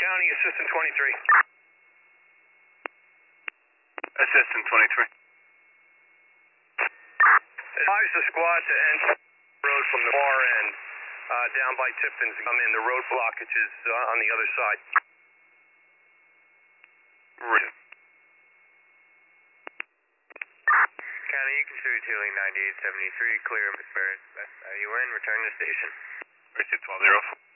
County, Assistant 23. Assistant 23. Advise the squad to enter the road from the far end, down by Tipton's. I'm in the road blockage is on the other side. Roger. County, you can show utility 9873, clear, Miss Barrett. You in, return to station. Roger, 12-0.